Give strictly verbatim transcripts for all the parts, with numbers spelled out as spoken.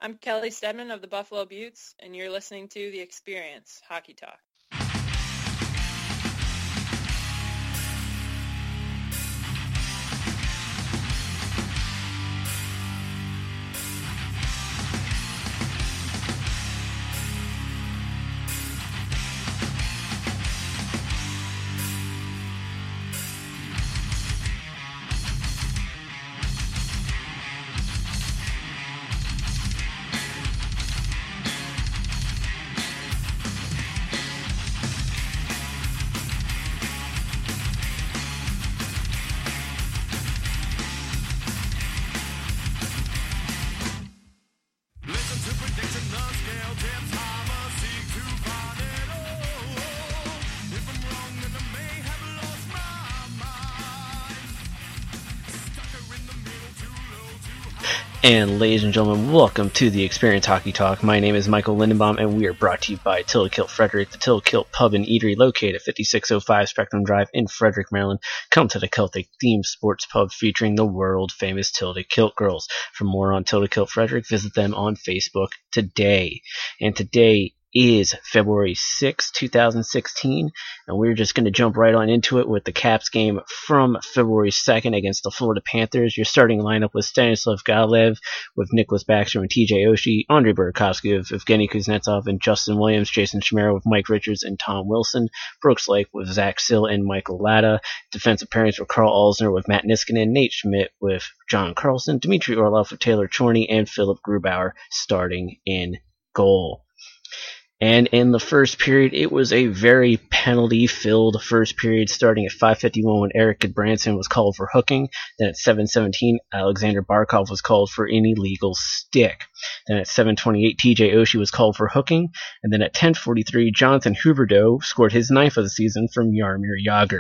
I'm Kelly Stedman of the Buffalo Buttes, and you're listening to The Experience Hockey Talk. And ladies and gentlemen, welcome to the Experience Hockey Talk. My name is Michael Lindenbaum, and we are brought to you by Tillikilt Frederick, the Tillikilt Pub and Eatery, located at fifty-six oh five Spectrum Drive in Frederick, Maryland. Come to the Celtic themed sports pub featuring the world famous Tillikilt girls. For more on Tillikilt Frederick, visit them on Facebook today. And today is February sixth, twenty sixteen, and we're just going to jump right on into it with the Caps game from February second against the Florida Panthers. Your starting lineup was Stanislav Gavlev with Nicholas Backstrom and T J Oshie, Andrei Burakovsky with Evgeny Kuznetsov and Justin Williams, Jason Chimera with Mike Richards and Tom Wilson, Brooks Lake with Zach Sill and Michael Latta. Defensive pairings were Carl Alsner with Matt Niskanen, Nate Schmidt with John Carlson, Dmitry Orlov with Taylor Chorney, and Philip Grubauer starting in goal. And in the first period, it was a very penalty-filled first period, starting at five fifty-one when Eric Goodbranson was called for hooking. Then at seven seventeen, Alexander Barkov was called for an illegal stick. Then at seven twenty-eight, T J Oshie was called for hooking. And then at ten forty-three, Jonathan Huberdeau scored his ninth of the season from Jaromir Jagr.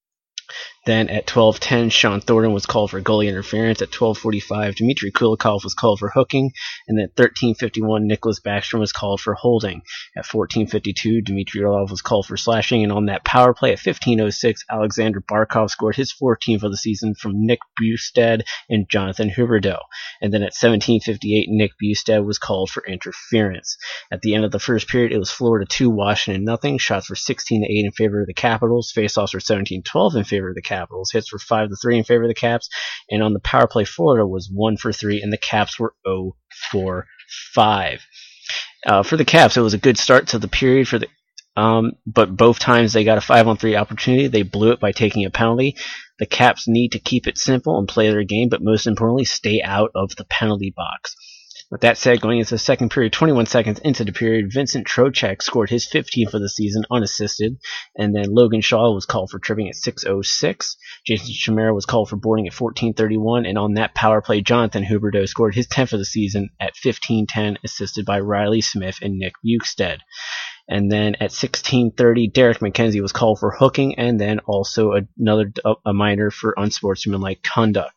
Then at twelve ten, Sean Thornton was called for goalie interference. At twelve forty-five, Dmitry Kulikov was called for hooking. And then at thirteen fifty-one, Nicholas Backstrom was called for holding. At fourteen fifty-two, Dmitry Orlov was called for slashing. And on that power play at fifteen oh six, Alexander Barkov scored his fourteenth of the season from Nick Bustad and Jonathan Huberdeau. And then at seventeen fifty-eight, Nick Bustad was called for interference. At the end of the first period, it was Florida two, Washington nothing. Shots were sixteen to eight in favor of the Capitals. Faceoffs were seventeen twelve in favor of the Capitals. Hits were five to three in favor of the Caps. And on the power play, Florida was one for three, and the Caps were oh for five. Uh, for the Caps, it was a good start to the period for the um, but both times they got a five on three opportunity, they blew it by taking a penalty. The Caps need to keep it simple and play their game, but most importantly, stay out of the penalty box. With that said, going into the second period, twenty-one seconds into the period, Vincent Trocheck scored his fifteenth of the season unassisted, and then Logan Shaw was called for tripping at six oh six. Jason Chimera was called for boarding at fourteen thirty-one, and on that power play, Jonathan Huberdeau scored his tenth of the season at fifteen ten, assisted by Riley Smith and Nick Bukestad. And then at sixteen thirty, Derek McKenzie was called for hooking, and then also another a minor for unsportsmanlike conduct.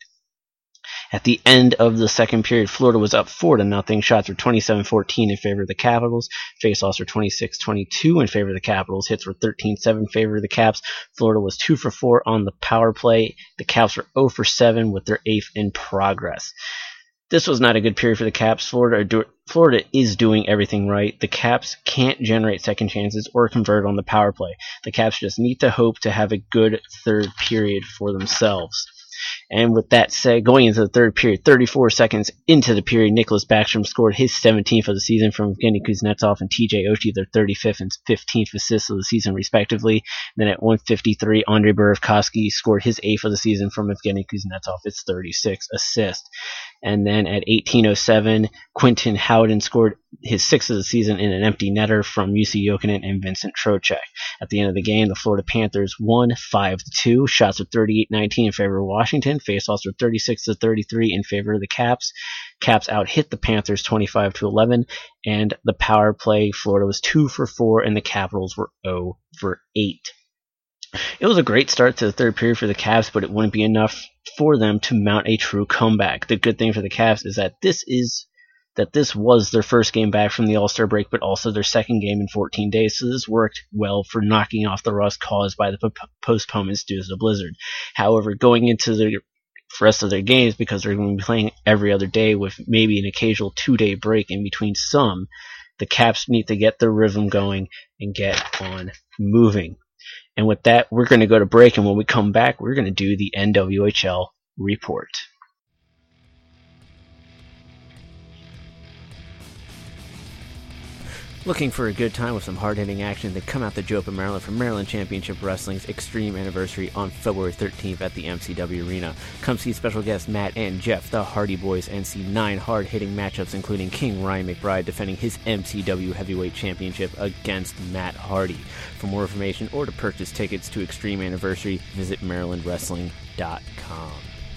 At the end of the second period, Florida was up four to nothing. Shots were twenty-seven fourteen in favor of the Capitals. Faceoffs were twenty-six twenty-two in favor of the Capitals. Hits were thirteen seven in favor of the Caps. Florida was two for four on the power play. The Caps were oh for seven with their eighth in progress. This was not a good period for the Caps. Florida, do, Florida is doing everything right. The Caps can't generate second chances or convert on the power play. The Caps just need to hope to have a good third period for themselves. And with that said, going into the third period, thirty-four seconds into the period, Nicholas Backstrom scored his seventeenth of the season from Evgeny Kuznetsov and T J Oshie, their thirty-fifth and fifteenth assists of the season, respectively. Then at one fifty-three, Andrei Burakovsky scored his eighth of the season from Evgeny Kuznetsov, his thirty-sixth assist. And then at eighteen oh seven, Quentin Howden scored his sixth of the season in an empty netter from Jussi Jokinen and Vincent Trocheck. At the end of the game, the Florida Panthers won five to two. Shots were thirty-eight nineteen in favor of Washington. Faceoffs were thirty-six to thirty-three in favor of the Caps. Caps out hit the Panthers twenty-five to eleven, and the power play, Florida was two for four, and the Capitals were oh for eight. It was a great start to the third period for the Caps, but it wouldn't be enough for them to mount a true comeback. The good thing for the Caps is that this is that this was their first game back from the All-Star break, but also their second game in fourteen days, so this worked well for knocking off the rust caused by the p- postponements due to the blizzard. However, going into the rest of their games because they're going to be playing every other day with maybe an occasional two-day break in between some. The Caps need to get their rhythm going and get on moving. And with that, we're going to go to break, and when we come back, we're going to do the N W H L report. Looking for a good time with some hard-hitting action? Then come out to Jopa, Maryland for Maryland Championship Wrestling's Extreme Anniversary on February thirteenth at the M C W Arena. Come see special guests Matt and Jeff, the Hardy Boys, and see nine hard-hitting matchups, including King Ryan McBride defending his M C W Heavyweight Championship against Matt Hardy. For more information or to purchase tickets to Extreme Anniversary, visit maryland wrestling dot com.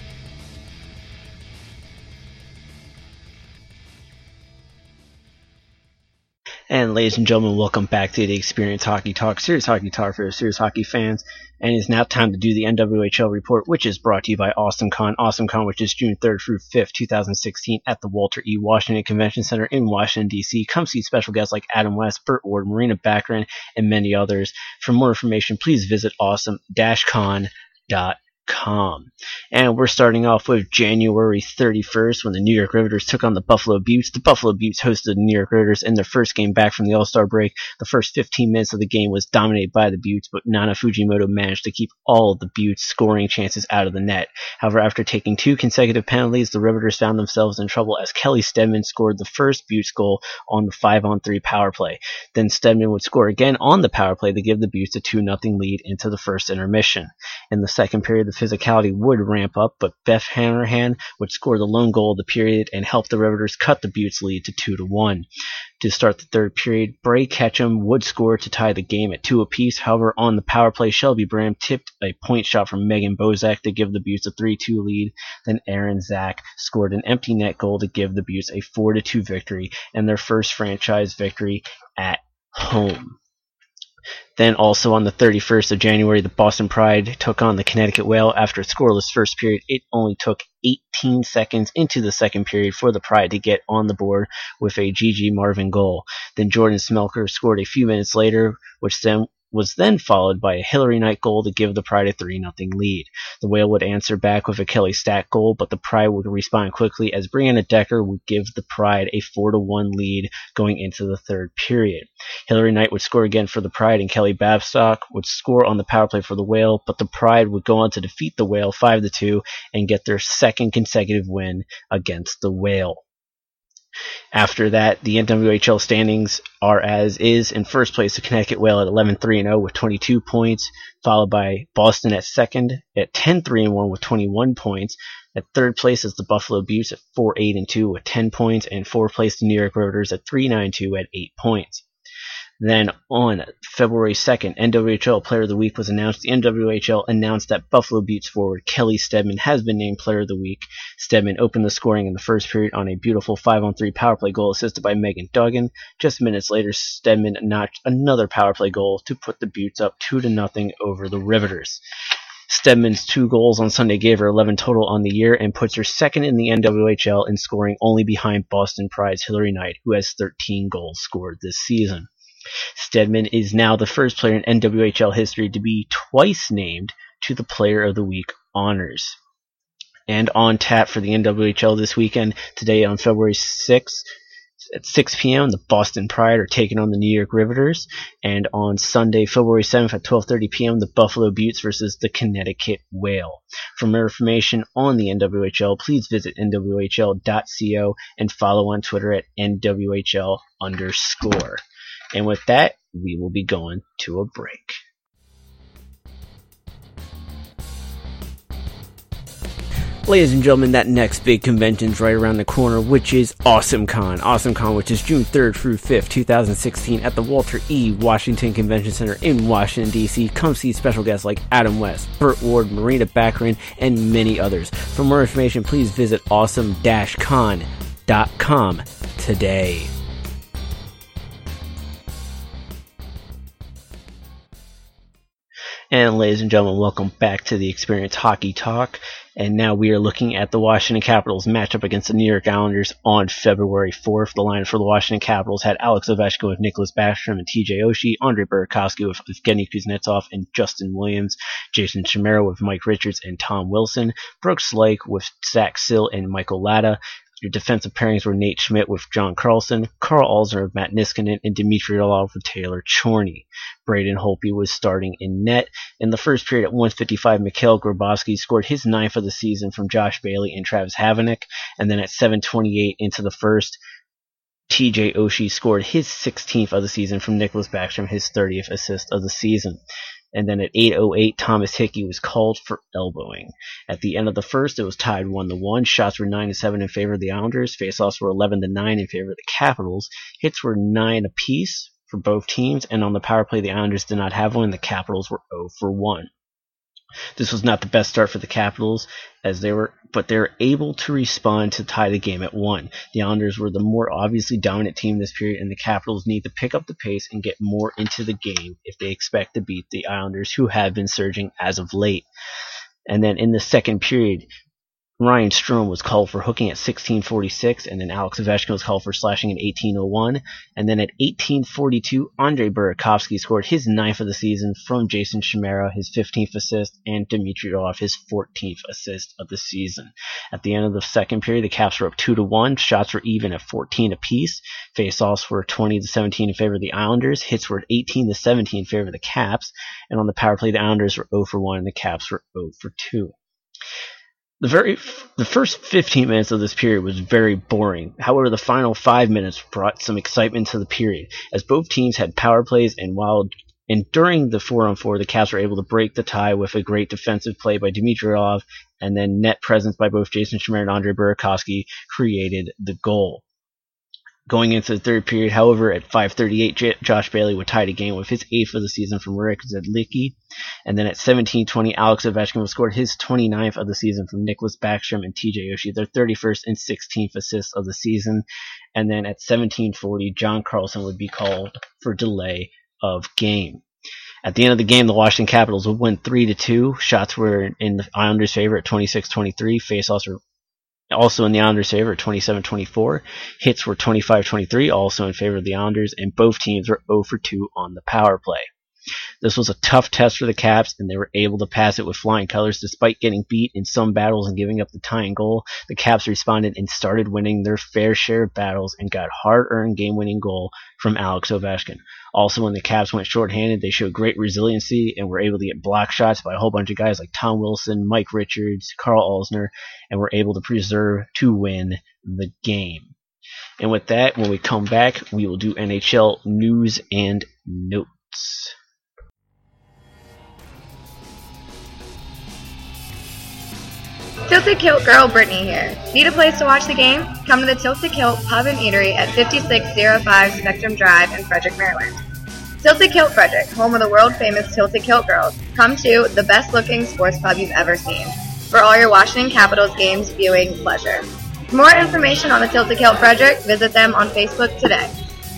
And ladies and gentlemen, welcome back to the Experience Hockey Talk, Serious Hockey Talk for serious hockey fans. And it's now time to do the N W H L report, which is brought to you by AwesomeCon. AwesomeCon, which is June third through fifth, twenty sixteen at the Walter E. Washington Convention Center in Washington, D C. Come see special guests like Adam West, Burt Ward, Marina Baccarin, and many others. For more information, please visit awesome dash con dot com. And we're starting off with January thirty-first when the New York Riveters took on the Buffalo Beauts. The Buffalo Beauts hosted the New York Riveters in their first game back from the All-Star break. The first fifteen minutes of the game was dominated by the Beauts, but Nana Fujimoto managed to keep all of the Beauts' scoring chances out of the net. However, after taking two consecutive penalties, the Riveters found themselves in trouble as Kelly Stedman scored the first Beauts goal on the five on three power play. Then Stedman would score again on the power play to give the Beauts a two nothing lead into the first intermission. In the second period, the physicality would ramp up, but Beth Hanrahan would score the lone goal of the period and help the Riveters cut the Beauts' lead to two to one. To start the third period, Bray Ketchum would score to tie the game at two apiece. However, on the power play, Shelby Bram tipped a point shot from Megan Bozak to give the Beauts a three two lead. Then Aaron Zach scored an empty net goal to give the Beauts a four to two victory and their first franchise victory at home. Then also on the thirty-first of January, the Boston Pride took on the Connecticut Whale. After a scoreless first period, it only took eighteen seconds into the second period for the Pride to get on the board with a Gigi Marvin goal. Then Jordan Smelker scored a few minutes later, which then was then followed by a Hillary Knight goal to give the Pride a three nothing lead. The Whale would answer back with a Kelly Stack goal, but the Pride would respond quickly as Brianna Decker would give the Pride a four to one lead going into the third period. Hillary Knight would score again for the Pride, and Kelly Babstock would score on the power play for the Whale, but the Pride would go on to defeat the Whale five to two and get their second consecutive win against the Whale. After that, the N W H L standings are as is. In first place, the Connecticut Whale at eleven three and oh with twenty-two points, followed by Boston at second at ten three and one with twenty-one points. At third place is the Buffalo Beauts at four eight and two with ten points, and fourth place the New York Riveters at three nine two at eight points. Then on February second, N W H L Player of the Week was announced. The N W H L announced that Buffalo Beauts forward Kelly Stedman has been named Player of the Week. Stedman opened the scoring in the first period on a beautiful five on three power play goal assisted by Megan Duggan. Just minutes later, Stedman notched another power play goal to put the Beauts up two to nothing over the Riveters. Stedman's two goals on Sunday gave her eleven total on the year and puts her second in the N W H L in scoring, only behind Boston Pride's Hillary Knight, who has thirteen goals scored this season. Stedman is now the first player in N W H L history to be twice named to the Player of the Week honors. And on tap for the N W H L this weekend, today on February sixth, at six p.m., the Boston Pride are taking on the New York Riveters. And on Sunday, February seventh at twelve thirty p.m., the Buffalo Beauts versus the Connecticut Whale. For more information on the N W H L, please visit N W H L dot co and follow on Twitter at N W H L underscore. And with that, we will be going to a break. Ladies and gentlemen, that next big convention's right around the corner, which is AwesomeCon. AwesomeCon, which is June third through fifth, twenty sixteen at the Walter E. Washington Convention Center in Washington, D C. Come see special guests like Adam West, Burt Ward, Marina Baccarin, and many others. For more information, please visit awesome dash con dot com today. And ladies and gentlemen, welcome back to the Experience Hockey Talk. And now we are looking at the Washington Capitals matchup against the New York Islanders on February fourth. The line for the Washington Capitals had Alex Ovechkin with Nicholas Backstrom and T J Oshie, Andrei Burakovsky with Evgeny Kuznetsov and Justin Williams, Jason Chimera with Mike Richards and Tom Wilson, Brooks Laich with Zach Sill and Michael Latta. Your defensive pairings were Nate Schmidt with John Carlson, Carl Alzner with Matt Niskanen, and Dmitry Orlov with Taylor Chorney. Braden Holtby was starting in net. In the first period at one fifty-five, Mikhail Grabowski scored his ninth of the season from Josh Bailey and Travis Havonic. And then at seven twenty-eight into the first, T J Oshie scored his sixteenth of the season from Nicholas Backstrom, his thirtieth assist of the season. And then at eight oh eight, Thomas Hickey was called for elbowing. At the end of the first, it was tied one to one. Shots were nine to seven in favor of the Islanders. Faceoffs were eleven to nine in favor of the Capitals. Hits were nine apiece for both teams, and on the power play, the Islanders did not have one. The Capitals were oh for one. This was not the best start for the Capitals, as they were, but they were able to respond to tie the game at one. The Islanders were the more obviously dominant team this period, and the Capitals need to pick up the pace and get more into the game if they expect to beat the Islanders, who have been surging as of late. And then in the second period, Ryan Strome was called for hooking at sixteen forty-six, and then Alex Ovechkin was called for slashing at eighteen oh one. And then at eighteen forty-two, Andrei Burakovsky scored his ninth of the season from Jason Chimera, his fifteenth assist, and Dmitry Orlov, his fourteenth assist of the season. At the end of the second period, the Caps were up two to one. Shots were even at fourteen apiece. Faceoffs were twenty to seventeen in favor of the Islanders. Hits were eighteen to seventeen in favor of the Caps. And on the power play, the Islanders were oh for one, and the Caps were oh for two. The very the first fifteen minutes of this period was very boring. However, the final five minutes brought some excitement to the period, as both teams had power plays, and while and during the four on four, the Caps were able to break the tie with a great defensive play by Dmitry Orlov, and then net presence by both Jason Chimera and Andrei Burakovsky created the goal. Going into the third period, however, at five thirty-eight, J- Josh Bailey would tie the game with his eighth of the season from Rick Zedlicki. And then at seventeen twenty, Alex Ovechkin would score his twenty-ninth of the season from Nicholas Backstrom and T J Oshie, their thirty-first and sixteenth assists of the season. And then at seventeen forty, John Carlson would be called for delay of game. At the end of the game, the Washington Capitals would win three to two. Shots were in the Islanders' favor at twenty-six twenty-three. Faceoffs were also in the Islanders' favor at twenty-seven twenty-four. Hits were twenty-five twenty-three, also in favor of the Islanders, and both teams were oh for two on the power play. This was a tough test for the Caps, and they were able to pass it with flying colors. Despite getting beat in some battles and giving up the tying goal, the Caps responded and started winning their fair share of battles and got hard-earned game-winning goal from Alex Ovechkin. Also, when the Caps went shorthanded, they showed great resiliency and were able to get block shots by a whole bunch of guys like Tom Wilson, Mike Richards, Carl Alzner, and were able to preserve to win the game. And with that, when we come back, we will do N H L news and notes. Tilted Kilt Girl Brittany here. Need a place to watch the game? Come to the Tilted Kilt Pub and Eatery at fifty-six oh five Spectrum Drive in Frederick, Maryland. Tilted Kilt Frederick, home of the world-famous Tilted Kilt Girls. Come to the best-looking sports pub you've ever seen for all your Washington Capitals games viewing pleasure. For more information on the Tilted Kilt Frederick, visit them on Facebook today.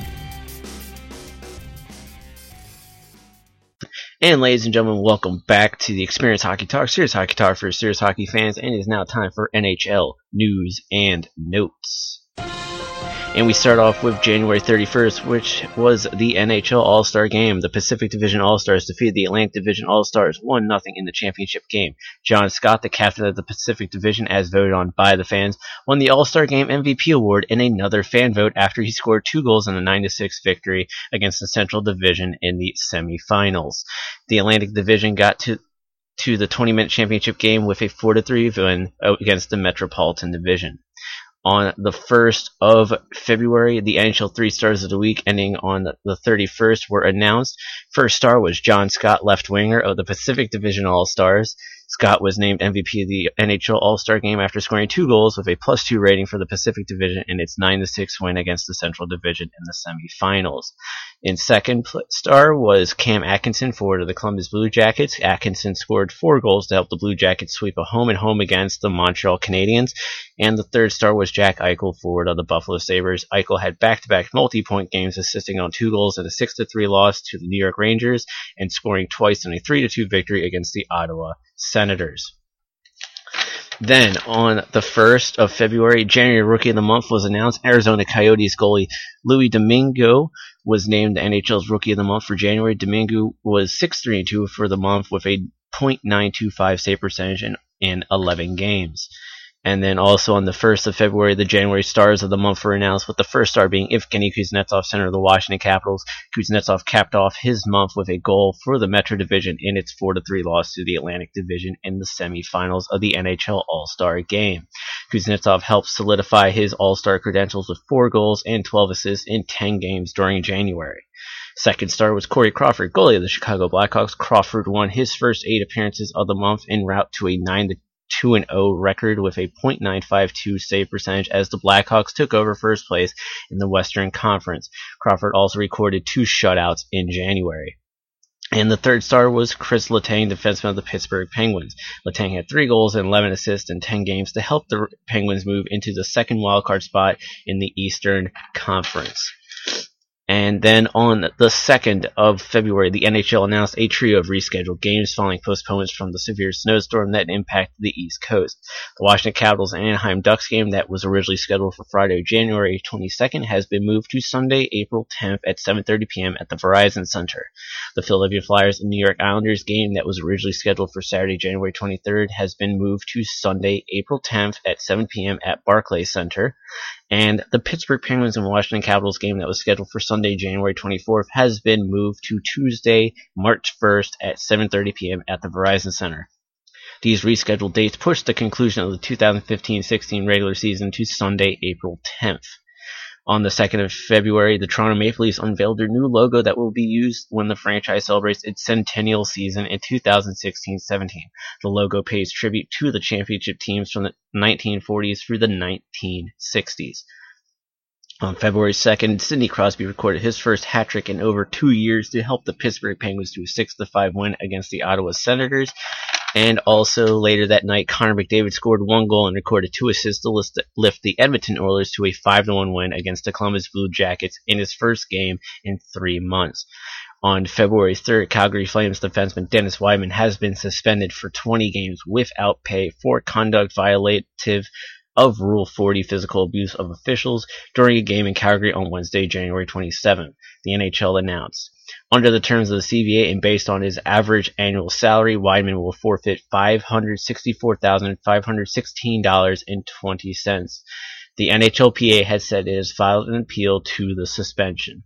And ladies and gentlemen, welcome back to the Experience Hockey Talk, serious hockey talk for serious hockey fans, and it is now time for N H L news and notes. And we start off with January thirty-first, which was the N H L All-Star Game. The Pacific Division All-Stars defeated the Atlantic Division All-Stars one nothing in the championship game. John Scott, the captain of the Pacific Division as voted on by the fans, won the All-Star Game M V P award in another fan vote after he scored two goals in a nine to six victory against the Central Division in the semifinals. The Atlantic Division got to to the twenty-minute championship game with a four to three win against the Metropolitan Division. On the first of February, the N H L Three Stars of the Week, ending on the thirty-first, were announced. First star was John Scott, left winger of the Pacific Division All-Stars. Scott was named M V P of the N H L All-Star Game after scoring two goals with a plus two rating for the Pacific Division in its nine to six win against the Central Division in the semifinals. In second star was Cam Atkinson, forward of the Columbus Blue Jackets. Atkinson scored four goals to help the Blue Jackets sweep a home and home against the Montreal Canadiens. And the third star was Jack Eichel, forward of the Buffalo Sabres. Eichel had back-to-back multi-point games, assisting on two goals in a six to three loss to the New York Rangers and scoring twice in a three to two victory against the Ottawa Senators. Then, on the first of February, January Rookie of the Month was announced. Arizona Coyotes goalie Louis Domingo was named the N H L's Rookie of the Month for January. Domingo was six three two for the month with a point nine two five save percentage in, in eleven games. And then also on the first of February, the January Stars of the Month were announced, with the first star being Evgeny Kuznetsov, center of the Washington Capitals. Kuznetsov capped off his month with a goal for the Metro Division in its four to three loss to the Atlantic Division in the semifinals of the N H L All-Star Game. Kuznetsov helped solidify his All-Star credentials with four goals and twelve assists in ten games during January. Second star was Corey Crawford, goalie of the Chicago Blackhawks. Crawford won his first eight appearances of the month en route to a nine to two and oh record with a point nine five two save percentage as the Blackhawks took over first place in the Western Conference. Crawford also recorded two shutouts in January. And the third star was Chris Letang, defenseman of the Pittsburgh Penguins. Letang had three goals and eleven assists in ten games to help the Penguins move into the second wildcard spot in the Eastern Conference. And then on the second of February, the N H L announced a trio of rescheduled games following postponements from the severe snowstorm that impacted the East Coast. The Washington Capitals and Anaheim Ducks game that was originally scheduled for Friday, January twenty-second, has been moved to Sunday, April tenth at seven thirty p.m. at the Verizon Center. The Philadelphia Flyers and New York Islanders game that was originally scheduled for Saturday, January twenty-third, has been moved to Sunday, April tenth at seven p.m. at Barclays Center. And the Pittsburgh Penguins and Washington Capitals game that was scheduled for Sunday, January twenty-fourth, has been moved to Tuesday, March first at seven thirty p.m. at the Verizon Center. These rescheduled dates push the conclusion of the two thousand fifteen sixteen regular season to Sunday, April tenth. On the second of February, the Toronto Maple Leafs unveiled their new logo that will be used when the franchise celebrates its centennial season in two thousand sixteen seventeen. The logo pays tribute to the championship teams from the nineteen forties through the nineteen sixties. On February second, Sidney Crosby recorded his first hat-trick in over two years to help the Pittsburgh Penguins to a six to five win against the Ottawa Senators. And also later that night, Connor McDavid scored one goal and recorded two assists to lift the Edmonton Oilers to a five to one win against the Columbus Blue Jackets in his first game in three months. On February third, Calgary Flames defenseman Dennis Wideman has been suspended for twenty games without pay for conduct violative of Rule forty physical abuse of officials during a game in Calgary on Wednesday, January twenty-seventh, the N H L announced. Under the terms of the C B A and based on his average annual salary, Wideman will forfeit five hundred sixty-four thousand five hundred sixteen dollars and twenty cents. The N H L P A has said it has filed an appeal to the suspension.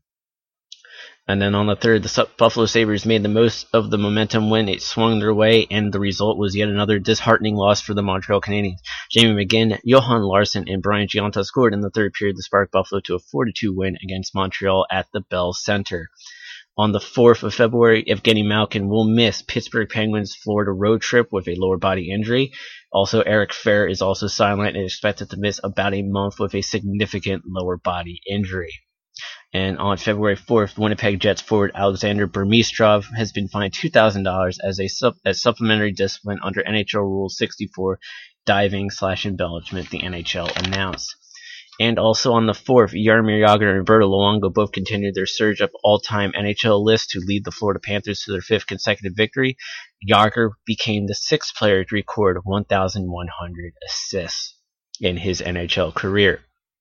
And then on the third, the Buffalo Sabres made the most of the momentum when it swung their way, and the result was yet another disheartening loss for the Montreal Canadiens. Jamie McGinn, Johan Larsson, and Brian Gionta scored in the third period to spark Buffalo to a four to two win against Montreal at the Bell Center. On the fourth of February, Evgeny Malkin will miss Pittsburgh Penguins' Florida road trip with a lower body injury. Also, Eric Fehr is also sidelined and expected to miss about a month with a significant lower body injury. And on February fourth, Winnipeg Jets forward Alexander Burmistrov has been fined two thousand dollars as a sup- as supplementary discipline under N H L Rule sixty-four, diving slash embellishment, the N H L announced. And also on the fourth, Jaromir Jagr and Roberto Luongo both continued their surge up all-time N H L list to lead the Florida Panthers to their fifth consecutive victory. Jagr became the sixth player to record one thousand one hundred assists in his N H L career.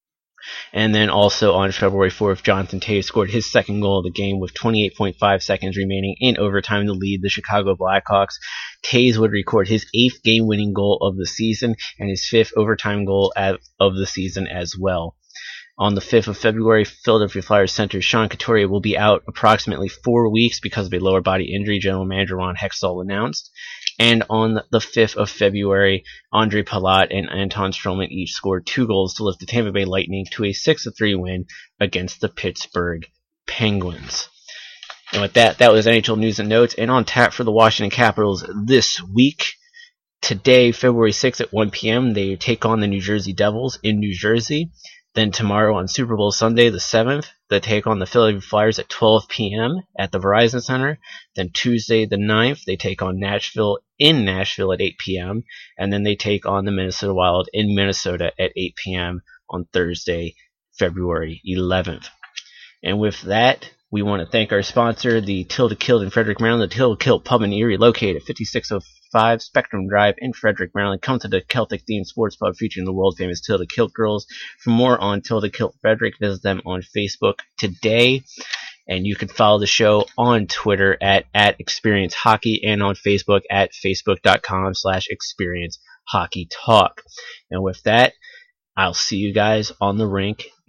And then also on February fourth, Jonathan Toews scored his second goal of the game with twenty-eight point five seconds remaining in overtime to lead the Chicago Blackhawks. Toews would record his eighth game-winning goal of the season and his fifth overtime goal of the season as well. On the fifth of February, Philadelphia Flyers center Sean Couturier will be out approximately four weeks because of a lower body injury, General Manager Ron Hextall announced. And on the fifth of February, Andre Palat and Anton Stroman each scored two goals to lift the Tampa Bay Lightning to a six to three win against the Pittsburgh Penguins. And with that, that was N H L News and Notes. And on tap for the Washington Capitals this week, today, February sixth at one p.m., they take on the New Jersey Devils in New Jersey. Then tomorrow on Super Bowl Sunday, the seventh, they take on the Philadelphia Flyers at twelve p.m. at the Verizon Center. Then Tuesday, the ninth, they take on Nashville in Nashville at eight p.m. And then they take on the Minnesota Wild in Minnesota at eight p.m. on Thursday, February eleventh. And with that, we want to thank our sponsor, the Tilda Kilt in Frederick, Maryland, the Tilda Kilt Pub and Erie, located at fifty-six oh five Spectrum Drive in Frederick, Maryland. Come to the Celtic-themed sports pub featuring the world-famous Tilda Kilt girls. For more on Tilda Kilt Frederick, visit them on Facebook today. And you can follow the show on Twitter at, at Experience Hockey and on Facebook at facebook.com slash Experience Hockey Talk. And with that, I'll see you guys on the rink